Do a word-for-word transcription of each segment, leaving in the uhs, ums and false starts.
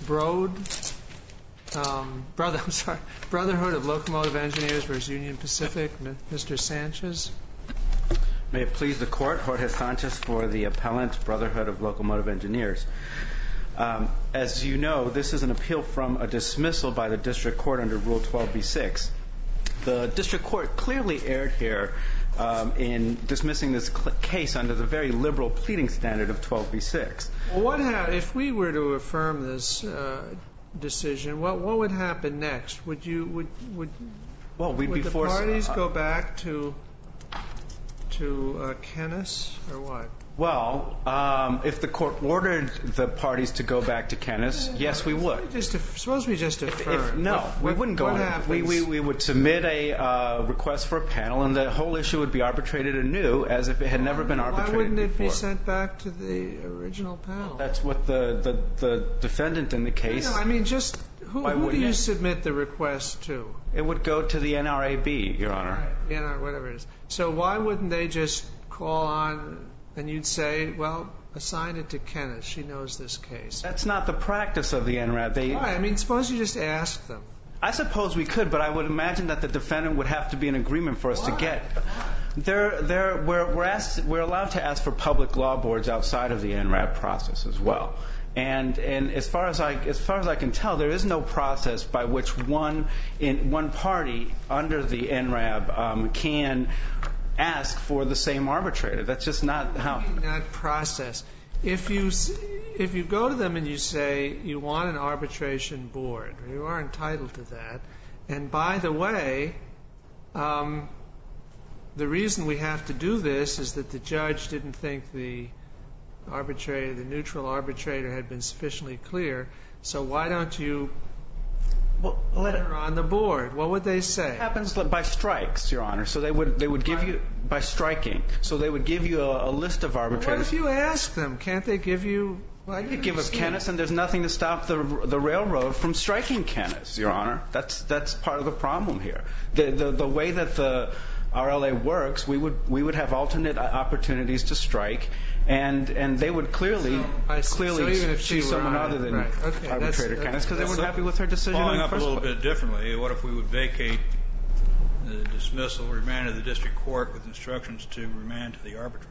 Broad, um, brother, I'm sorry, Brotherhood of Locomotive Engineers versus Union Pacific. Mister Sanchez. May it please the Court, Jorge Sanchez for the appellant, Brotherhood of Locomotive Engineers. Um, as you know, this is an appeal from a dismissal by the District Court under Rule twelve b six. The District Court clearly erred here um, in dismissing this cl- case under the very liberal pleading standard of twelve b six. Well, what ha- if we were to affirm this uh, decision? What what would happen next? Would you would would well we'd would be the forced, parties uh, go back to to uh, Kennis or what? Well, um, if the court ordered the parties to go back to Kennis, yes, we would. Just if, suppose we just affirm. If, if, no, what, we wouldn't go. What on. happens? We, we we would submit a uh, request for a panel, and the whole issue would be arbitrated anew, as if it had never been arbitrated Why wouldn't it before. be sent back to the original panel? That's what the, the, the defendant in the case. No, I mean, just who, Why who do wouldn't you it? submit the request to? It would go to the N R A B, Your Honor. Right. You know, whatever it is. So why wouldn't they just call on and you'd say, well, assign it to Kennis. She knows this case. That's not the practice of the N R A B. They, Why? I mean, suppose you just ask them. I suppose we could, but I would imagine that the defendant would have to be in agreement for us Why? to get. They're, they're, we're, we're, asked, we're allowed to ask for public law boards outside of the N R A B process as well. And, and as far as I as far as I can tell, there is no process by which one in one party under the N R A B um, can ask for the same arbitrator. That's just not how. Not process. If you if you go to them and you say you want an arbitration board, you are entitled to that. And by the way, um, the reason we have to do this is that the judge didn't think the arbitrator, the neutral arbitrator, had been sufficiently clear. So why don't you Well, let put her on the board? What would they say? It happens by strikes, Your Honor. So they would they would give you by striking. So they would give you a, a list of arbitrators. What if you ask them? Can't they give you? Well, They could give us Kennis, and there's nothing to stop the the railroad from striking Kennis, Your Honor. That's that's part of the problem here. The the, the way that the R L A works, we would we would have alternate opportunities to strike, and and they would clearly so, clearly so even if she choose someone were on, other than right. okay, arbitrator Kennis because they weren't so happy with her decision. Following in the up a first little place. bit differently, what if we would vacate the dismissal, remand to the district court with instructions to remand to the arbitrator?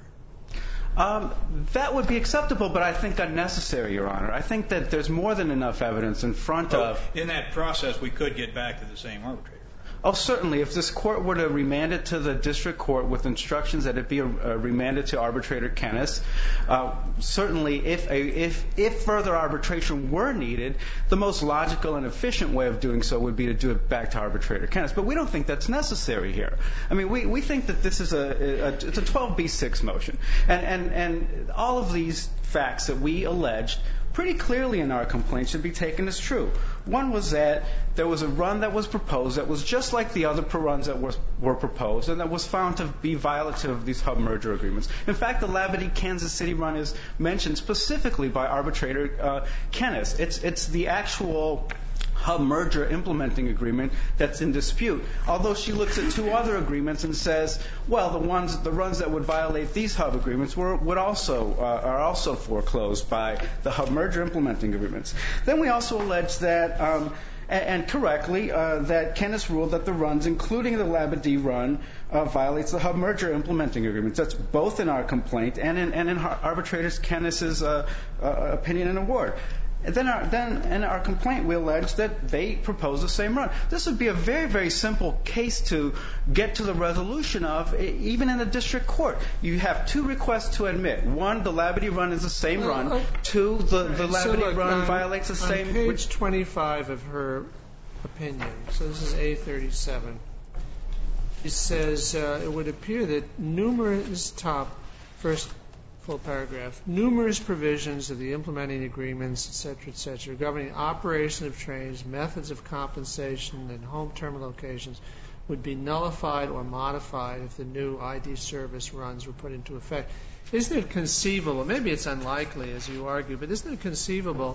Um, that would be acceptable, but I think unnecessary, Your Honor. I think that there's more than enough evidence in front Oh, of. in that process, we could get back to the same arbitrator. Oh, certainly. If this court were to remand it to the district court with instructions that it be uh, remanded to arbitrator Kennis, uh, certainly if, a, if if further arbitration were needed, the most logical and efficient way of doing so would be to do it back to arbitrator Kennis. But we don't think that's necessary here. I mean, we, we think that this is a, a it's a twelve b six motion, and and and all of these facts that we alleged pretty clearly in our complaint should be taken as true. One was that there was a run that was proposed that was just like the other runs that were, were proposed and that was found to be violative of these hub merger agreements. In fact, the Labadee-Kansas City run is mentioned specifically by arbitrator uh, Kennis. It's, it's the actual hub merger implementing agreement that's in dispute. Although she looks at two other agreements and says, well, the ones, the runs that would violate these hub agreements were, would also uh, are also foreclosed by the hub merger implementing agreements. Then we also allege that, um, and, and correctly, uh, that Kennis ruled that the runs, including the Labadee run, uh, violates the hub merger implementing agreements. That's both in our complaint and in, and in arbitrator Kennis's uh, uh, opinion and award. And then, our, then in our complaint, we allege that they propose the same run. This would be a very, very simple case to get to the resolution of, even in the district court. You have two requests to admit. One, the Labadee run is the same run. Oh, Two, the, the Labadee so look, run on, violates the on same. On page twenty-five of her opinion, so this is A thirty-seven, it says uh, it would appear that numerous top, first full paragraph, numerous provisions of the implementing agreements, et cetera, et cetera, governing operation of trains, methods of compensation, and home terminal locations would be nullified or modified if the new I D service runs were put into effect. Isn't it conceivable, maybe it's unlikely as you argue, but isn't it conceivable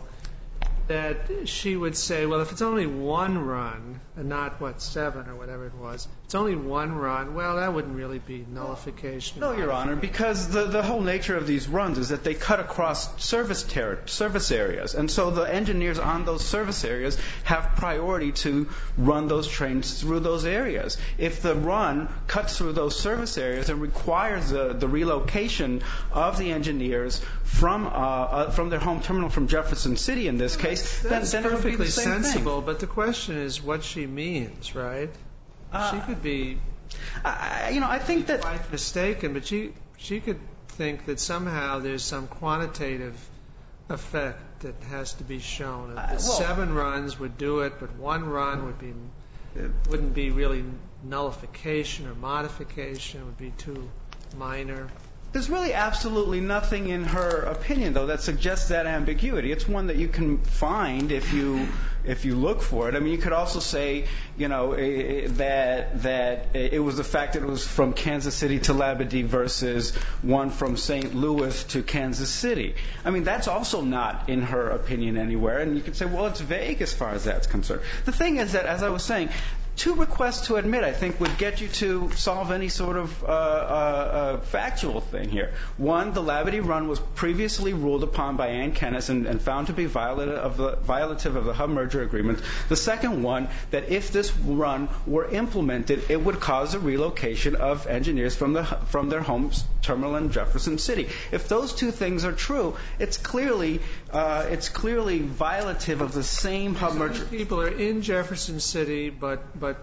that she would say, well, if it's only one run and not, what, seven or whatever it was, It's only one run. Well, that wouldn't really be nullification. No, Your Honor, because the, the whole nature of these runs is that they cut across service ter- service areas. And so the engineers on those service areas have priority to run those trains through those areas. If the run cuts through those service areas and requires the, the relocation of the engineers from uh, uh, from their home terminal from Jefferson City in this case, that's then, then perfectly it would be the same sensible. thing. But the question is what she means, right? Uh, she could be, I, you know, I think that quite mistaken, but she she could think that somehow there's some quantitative effect that has to be shown. That uh, well, seven runs would do it, but one run would be wouldn't be really nullification or modification. It would be too minor. There's really absolutely nothing in her opinion, though, that suggests that ambiguity. It's one that you can find if you if you look for it. I mean, you could also say, you know, that that it was the fact that it was from Kansas City to Labadee versus one from Saint Louis to Kansas City. I mean, that's also not in her opinion anywhere. And you could say, well, it's vague as far as that's concerned. The thing is that, as I was saying, two requests to admit, I think, would get you to solve any sort of uh, uh, uh, factual thing here. One, the Labadee run was previously ruled upon by Ann Kennis and, and found to be violative of the, violative of the hub merger agreement. The second one, that if this run were implemented, it would cause a relocation of engineers from the from their home terminal in Jefferson City. If those two things are true, it's clearly uh, it's clearly violative of the same hub merger. People are in Jefferson City, but but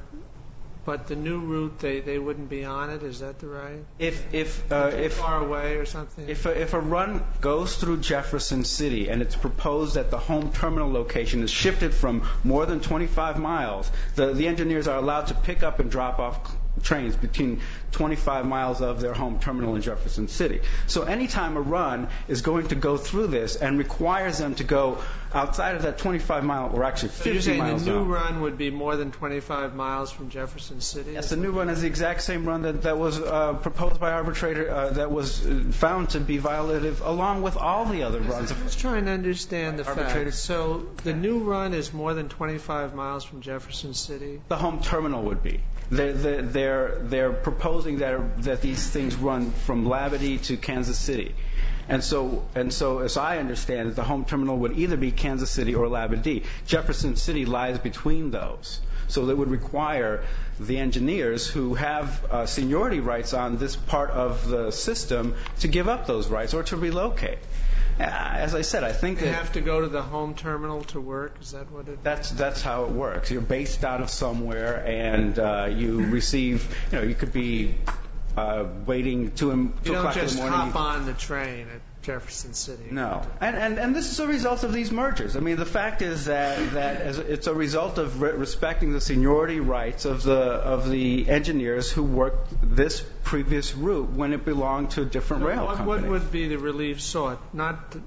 but the new route they, they wouldn't be on it. Is that the right? If if uh, if far away or something. If a, if a run goes through Jefferson City and it's proposed that the home terminal location is shifted from more than twenty-five miles, the the engineers are allowed to pick up and drop off trains between twenty-five miles of their home terminal in Jefferson City. So anytime a run is going to go through this and requires them to go outside of that twenty-five mile, or actually fifty miles. So you're saying miles the new out. run would be more than twenty-five miles from Jefferson City? Yes, the new run is the exact same run that, that was uh, proposed by arbitrator uh, that was found to be violative along with all the other runs. I was trying to understand the Arbitrator. facts. So the new run is more than twenty-five miles from Jefferson City? The home terminal would be. They're, they're, they're proposing that, that these things run from Labadee to Kansas City. And so, and so, as I understand it, the home terminal would either be Kansas City or Labadee. Jefferson City lies between those. So that would require the engineers who have uh, seniority rights on this part of the system to give up those rights or to relocate. Uh, as I said, I think They that have to go to the home terminal to work? Is that what it That's that's how it works. You're based out of somewhere, and uh, you receive. You know, you could be uh, waiting to him. You don't just in the morning. hop on the train at Jefferson City. No, and, and and this is a result of these mergers. I mean, the fact is that that as it's a result of re- respecting the seniority rights of the of the engineers who worked this previous route when it belonged to a different So rail what, company. what would be the relief sought? Not to,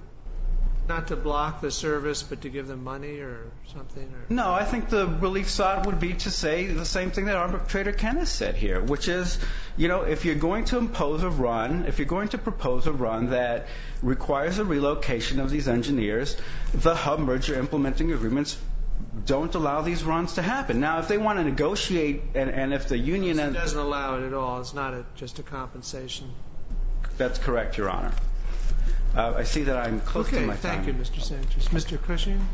not to block the service, but to give them money or something? Or? No, I think the relief sought would be to say the same thing that arbitrator Kenneth said here, which is, you know, if you're going to impose a run, if you're going to propose a run that requires a relocation of these engineers, the hub merger implementing agreements don't allow these runs to happen. Now, if they want to negotiate, and, and if the union... It doesn't allow it at all. It's not a, just a compensation. That's correct, Your Honor. Uh, I see that I'm close okay, to my time. thank you, Mister Sanchez. Mister Cushing?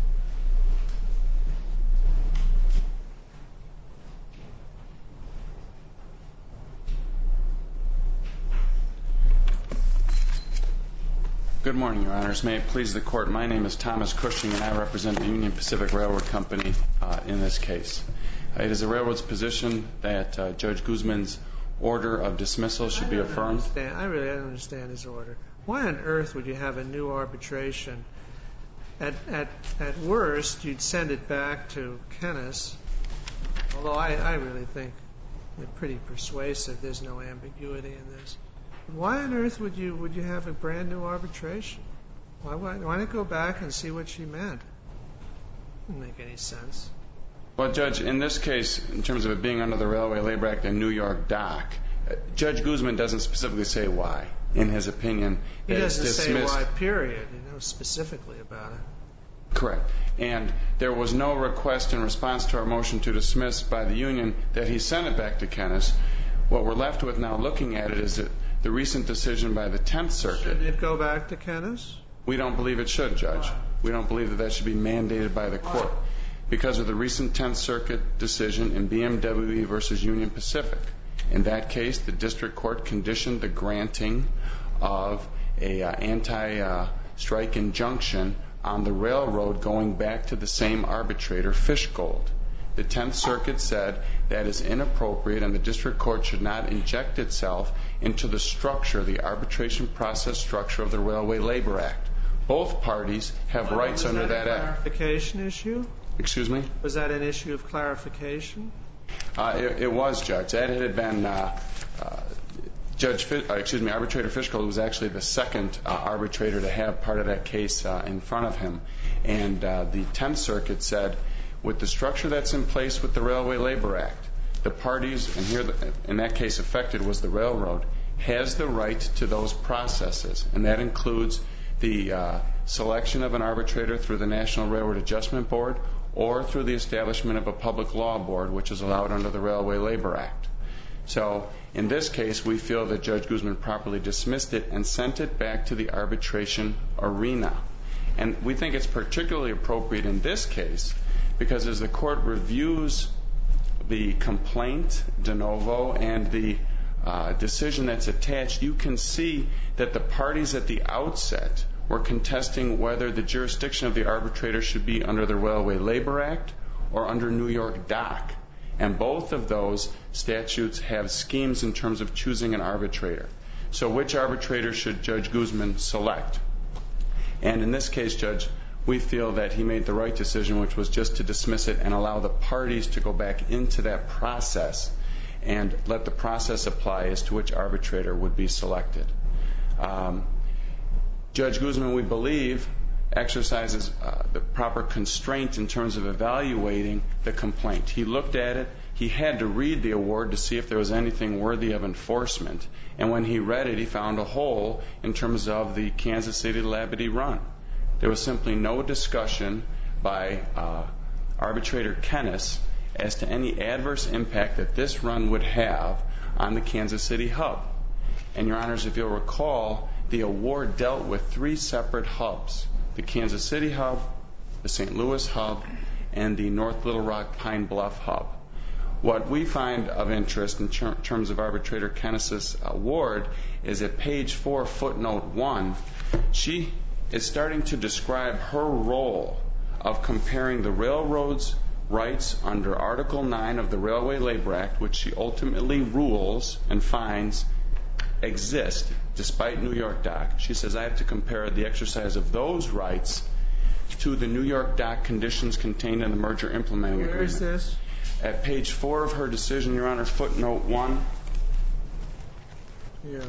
Good morning, Your Honors. May it please the Court, my name is Thomas Cushing, and I represent the Union Pacific Railroad Company uh, in this case. Uh, it is the railroad's position that uh, Judge Guzman's order of dismissal should be affirmed. Understand. I really don't understand his order. Why on earth would you have a new arbitration? At, at, at worst, you'd send it back to Kennis, although I, I really think they're pretty persuasive. There's no ambiguity in this. Why on earth would you would you have a brand new arbitration? Why why, why not go back and see what she meant? Doesn't make any sense. Well, Judge, in this case, in terms of it being under the Railway Labor Act and New York dock, uh, Judge Guzman doesn't specifically say why, in his opinion. He that it's doesn't say dismissed. why, period. He knows specifically about it. Correct. And there was no request in response to our motion to dismiss by the union that he sent it back to Kennis. What we're left with now looking at it is that the recent decision by the tenth Circuit. Should it go back to Kennis? We don't believe it should, Judge. Why? We don't believe that that should be mandated by the court. Why? Because of the recent tenth Circuit decision in B M W E versus Union Pacific. In that case, the district court conditioned the granting of a uh, anti-strike uh, injunction on the railroad going back to the same arbitrator, Fishgold. The tenth Circuit said that is inappropriate and the district court should not inject itself into the structure, the arbitration process structure of the Railway Labor Act. Both parties have Well, rights under that, that a act. clarification issue? Excuse me? Was that an issue of clarification? Uh, it, it was, Judge. That had been uh, uh, Judge, Fish, uh, excuse me, Arbitrator Fishgold was actually the second uh, arbitrator to have part of that case uh, in front of him, and uh, the tenth Circuit said, with the structure that's in place with the Railway Labor Act, the parties, and here the, in that case affected was the railroad, has the right to those processes, and that includes the uh, selection of an arbitrator through the National Railroad Adjustment Board or through the establishment of a public law board, which is allowed under the Railway Labor Act. So in this case, we feel that Judge Guzman properly dismissed it and sent it back to the arbitration arena. And we think it's particularly appropriate in this case because as the court reviews the complaint de novo and the uh, decision that's attached, you can see that the parties at the outset were contesting whether the jurisdiction of the arbitrator should be under the Railway Labor Act or under New York D O C. And both of those statutes have schemes in terms of choosing an arbitrator. So which arbitrator should Judge Guzman select? And in this case, Judge, we feel that he made the right decision, which was just to dismiss it and allow the parties to go back into that process and let the process apply as to which arbitrator would be selected. Um, Judge Guzman, we believe, exercises uh, the proper constraint in terms of evaluating the complaint. He looked at it. He had to read the award to see if there was anything worthy of enforcement. And when he read it, he found a hole in terms of the Kansas City Labadee run. There was simply no discussion by uh, Arbitrator Kennis as to any adverse impact that this run would have on the Kansas City hub. And, Your Honors, if you'll recall, the award dealt with three separate hubs: the Kansas City hub, the Saint Louis hub, and the North Little Rock Pine Bluff hub. What we find of interest in ter- terms of Arbitrator Kennis's award is at page four, footnote one, she is starting to describe her role of comparing the railroad's rights under Article nine of the Railway Labor Act, which she ultimately rules and finds exist despite New York D O C. She says, I have to compare the exercise of those rights to the New York D O C conditions contained in the merger implementing agreement. Where is this? At page four of her decision, Your Honor, footnote one. Yeah.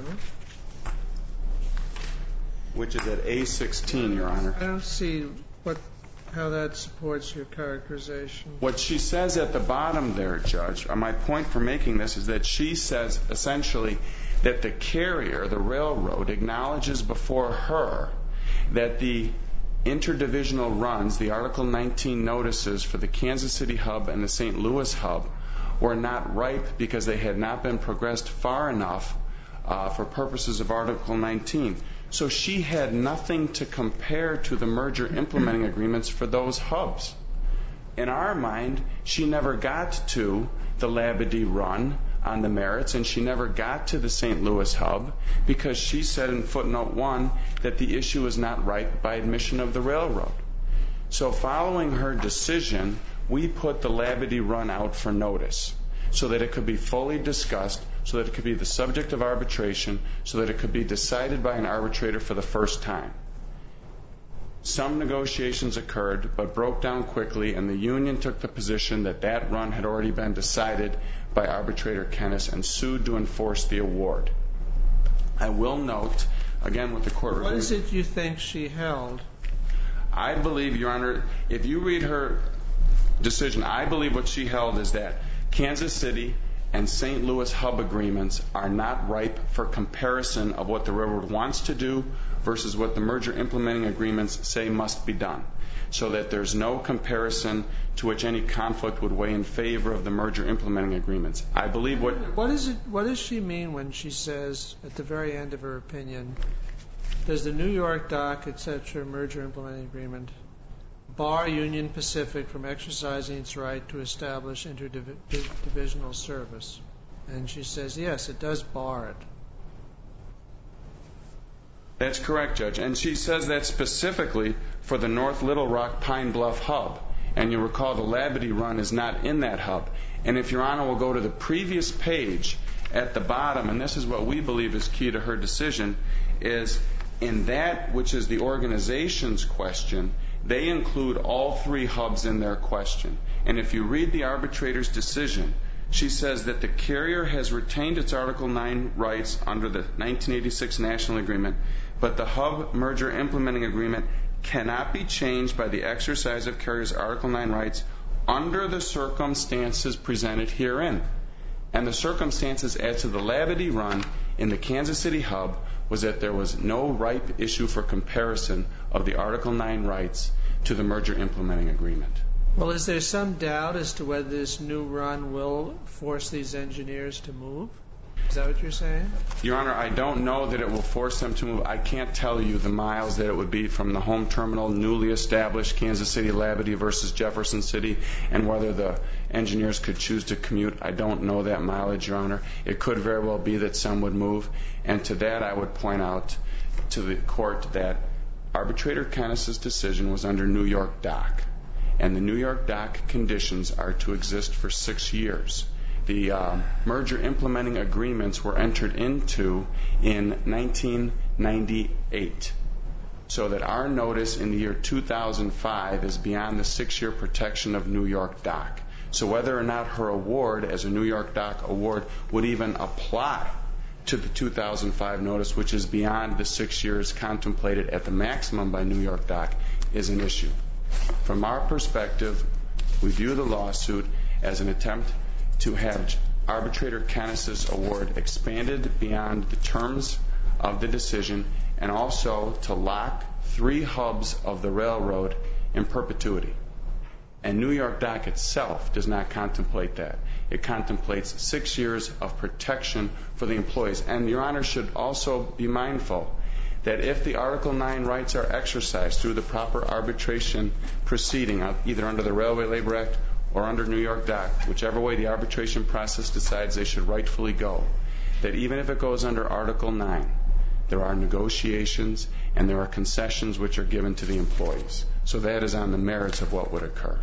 Which is at A sixteen, Your Honor. I don't see what how that supports your characterization. What she says at the bottom there, Judge, my point for making this is that she says essentially that the carrier, the railroad, acknowledges before her that the interdivisional runs, the Article nineteen notices for the Kansas City hub and the Saint Louis hub, were not ripe because they had not been progressed far enough uh, for purposes of Article nineteen. So she had nothing to compare to the merger implementing agreements for those hubs. In our mind, she never got to the Labadee run on the merits, and she never got to the Saint Louis hub because she said in footnote one that the issue is not ripe by admission of the railroad. So following her decision, we put the Labadee run out for notice so that it could be fully discussed, so that it could be the subject of arbitration, so that it could be decided by an arbitrator for the first time. Some negotiations occurred, but broke down quickly, and the union took the position that that run had already been decided by Arbitrator Kennis and sued to enforce the award. I will note, again with the court... What is it you think she held? I believe, Your Honor, if you read her decision, I believe what she held is that Kansas City and Saint Louis hub agreements are not ripe for comparison of what the railroad wants to do versus what the merger implementing agreements say must be done. so that there's no comparison to which any conflict would weigh in favor of the merger implementing agreements. I believe what... What is it? What does she mean when she says, at the very end of her opinion, does the New York Dock, et cetera, merger implementing agreement bar Union Pacific from exercising its right to establish interdivisional service? And she says, yes, it does bar it. That's correct, Judge. And she says that specifically for the North Little Rock Pine Bluff hub. And you recall the Labadee run is not in that hub. And if Your Honor will go to the previous page at the bottom, and this is what we believe is key to her decision, is in that which is the organization's question, they include all three hubs in their question. And if you read the arbitrator's decision, she says that the carrier has retained its Article nine rights under the nineteen eighty-six National Agreement, but the hub merger implementing agreement cannot be changed by the exercise of carrier's Article nine rights under the circumstances presented herein. And the circumstances as to the Labadee run in the Kansas City hub was that there was no ripe issue for comparison of the Article nine rights to the merger implementing agreement. Well, is there some doubt as to whether this new run will force these engineers to move? Is that what you're saying? Your Honor, I don't know that it will force them to move. I can't tell you the miles that it would be from the home terminal, newly established Kansas City Labadee versus Jefferson City, and whether the engineers could choose to commute. I don't know that mileage, Your Honor. It could very well be that some would move. And to that, I would point out to the court that Arbitrator Kennis's decision was under New York Dock. And the New York Dock conditions are to exist for six years. The uh, merger implementing agreements were entered into in nineteen ninety-eight. So that our notice in the year two thousand five is beyond the six-year protection of New York Dock. So whether or not her award as a New York Dock award would even apply to the two thousand five notice, which is beyond the six years contemplated at the maximum by New York Dock, is an issue. From our perspective, we view the lawsuit as an attempt to have Arbitrator Kennis's award expanded beyond the terms of the decision, and also to lock three hubs of the railroad in perpetuity. And New York Dock itself does not contemplate that. It contemplates six years of protection for the employees. And Your Honor should also be mindful that if the Article nine rights are exercised through the proper arbitration proceeding, either under the Railway Labor Act or under New York Dock, whichever way the arbitration process decides they should rightfully go, that even if it goes under Article nine, there are negotiations and there are concessions which are given to the employees. So that is on the merits of what would occur.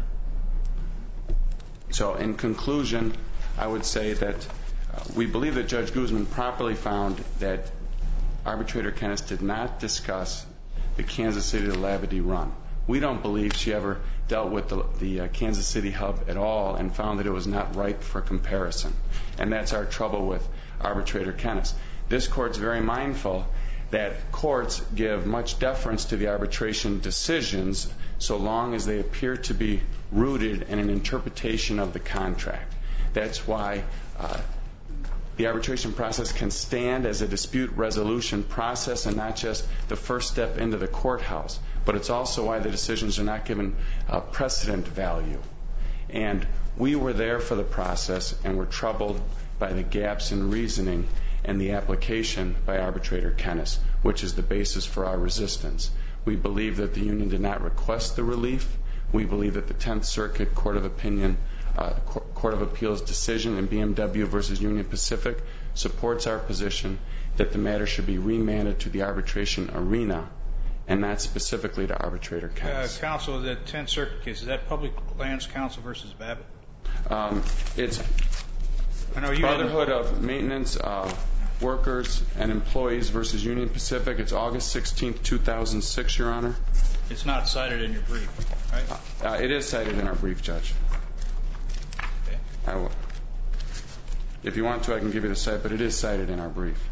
So in conclusion, I would say that uh, we believe that Judge Guzman properly found that Arbitrator Kennis did not discuss the Kansas City to Labadee run. We don't believe she ever dealt with the, the uh, Kansas City hub at all and found that it was not ripe for comparison. And that's our trouble with Arbitrator Kennis. This court's very mindful that courts give much deference to the arbitration decisions so long as they appear to be rooted in an interpretation of the contract. That's why uh, the arbitration process can stand as a dispute resolution process and not just the first step into the courthouse. But it's also why the decisions are not given uh, precedent value. And we were there for the process and were troubled by the gaps in reasoning and the application by Arbitrator Kennis, which is the basis for our resistance. We believe that the union did not request the relief. We believe that the Tenth Circuit Court of Opinion, uh, Court of Appeals decision in B M W versus Union Pacific supports our position that the matter should be remanded to the arbitration arena and not specifically to Arbitrator Kennis. Uh, counsel, the Tenth Circuit case, is that Public Lands Council versus Babbitt? Um, it's I know you Brotherhood of Maintenance uh, Workers and Employees versus Union Pacific. It's August sixteenth, two thousand six, Your Honor. It's not cited in your brief, right? Uh, it is cited in our brief, Judge. Okay. I will. If you want to, I can give you the cite, but it is cited in our brief.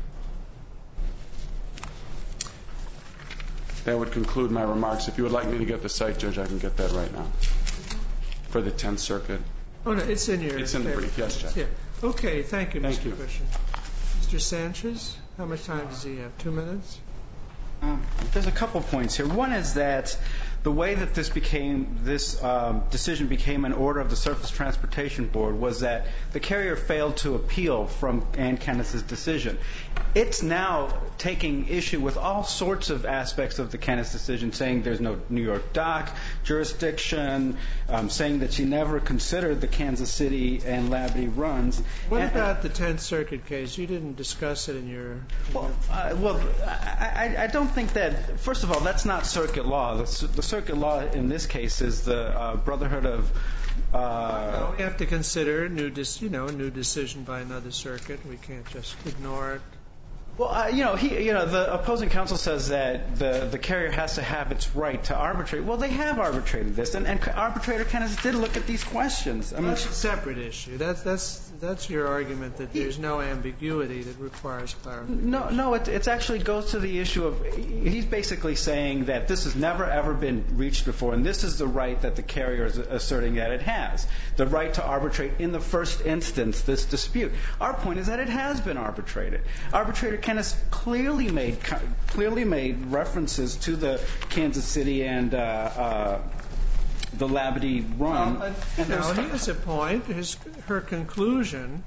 That would conclude my remarks. If you would like me to get the cite, Judge, I can get that right now. For the Tenth Circuit. Oh, no, it's in your... It's in the brief, yes, Judge. Yeah. Okay, thank you, Thank Mister you. Cushing. Mister Sanchez, how much time does he have? Two minutes? Um, there's a couple points here. One is that the way that this became, this um, decision became an order of the Surface Transportation Board was that the carrier failed to appeal from Ann Kenneth's decision. It's now taking issue with all sorts of aspects of the Kenneth decision, saying there's no New York dock jurisdiction, um, saying that she never considered the Kansas City and Labadee runs. What and, about the Tenth Circuit case? You didn't discuss it in your... Well, uh, well I, I, I don't think that, first of all, that's not circuit law. The, the circuit law in this case is the uh, Brotherhood of... Uh, well, we have to consider a new, dis- you know, a new decision by another circuit. We can't just ignore it. Well, uh, you know, he, you know, the opposing counsel says that the, the carrier has to have its right to arbitrate. Well, they have arbitrated this, and, and arbitrator Kenneth did look at these questions. I mean, that's a separate issue. That's that's that's your argument that there's no ambiguity that requires clarification. No, no, it it's actually goes to the issue of he's basically saying that this has never ever been reached before, and this is the right that the carrier is asserting that it has, the right to arbitrate in the first instance this dispute. Our point is that it has been arbitrated. Arbitrator Kenneth clearly made clearly made references to the Kansas City and uh, uh, the Labadee run. Well, uh, no, here's a point. His, her conclusion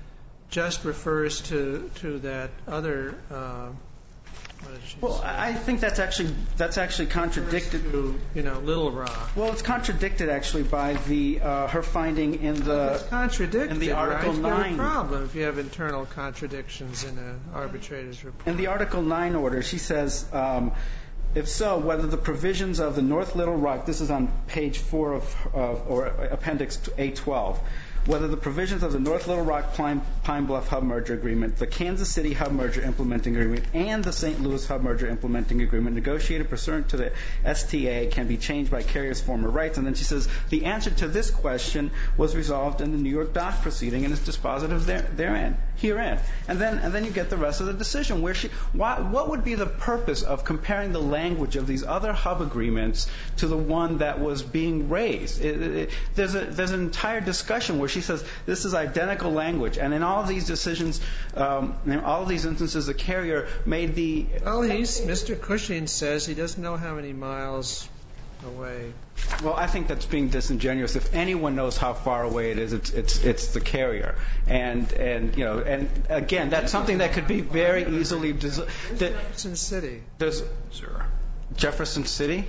just refers to to that other. Uh, what did she well, say? I think that's actually that's actually contradicted. To, you know, Little Rock. Well, it's contradicted actually by the uh, her finding in the it's contradicted in the Article right? nine. There's a problem if you have internal contradictions in an arbitrator's report. In the Article nine order, she says. Um, If so, whether the provisions of the North Little Rock, this is on page four of, of or Appendix A twelve, whether the provisions of the North Little Rock Pine, Pine Bluff Hub Merger Agreement, the Kansas City Hub Merger Implementing Agreement, and the Saint Louis Hub Merger Implementing Agreement negotiated pursuant to the S T A can be changed by carrier's former rights. And then she says the answer to this question was resolved in the New York dock proceeding and is dispositive there, therein, herein. And then and then you get the rest of the decision where she why, what would be the purpose of comparing the language of these other hub agreements to the one that was being raised? It, it, there's a there's an entire discussion where she says this is identical language, and in all of these decisions, um, in all of these instances, the carrier made the. Well, he's Mister Cushing says he doesn't know how many miles away. Well, I think that's being disingenuous. If anyone knows how far away it is, it's it's it's the carrier, and and you know, and again, that's something that could be very easily. Des- that, Jefferson City. There's Sir. Jefferson City.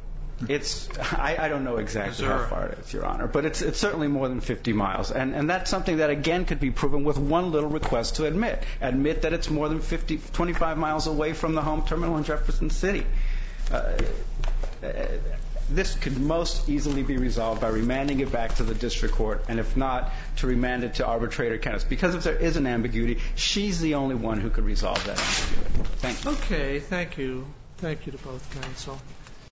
It's I, I don't know exactly Missouri. how far it is, Your Honor, but it's it's certainly more than fifty miles, and and that's something that again could be proven with one little request to admit admit that it's more than fifty, twenty-five miles away from the home terminal in Jefferson City. Uh, this could most easily be resolved by remanding it back to the district court, and if not, to remand it to arbitrator Kenneth. Because if there is an ambiguity, she's the only one who could resolve that ambiguity. Thank you. Okay, thank you. Thank you to both counsel.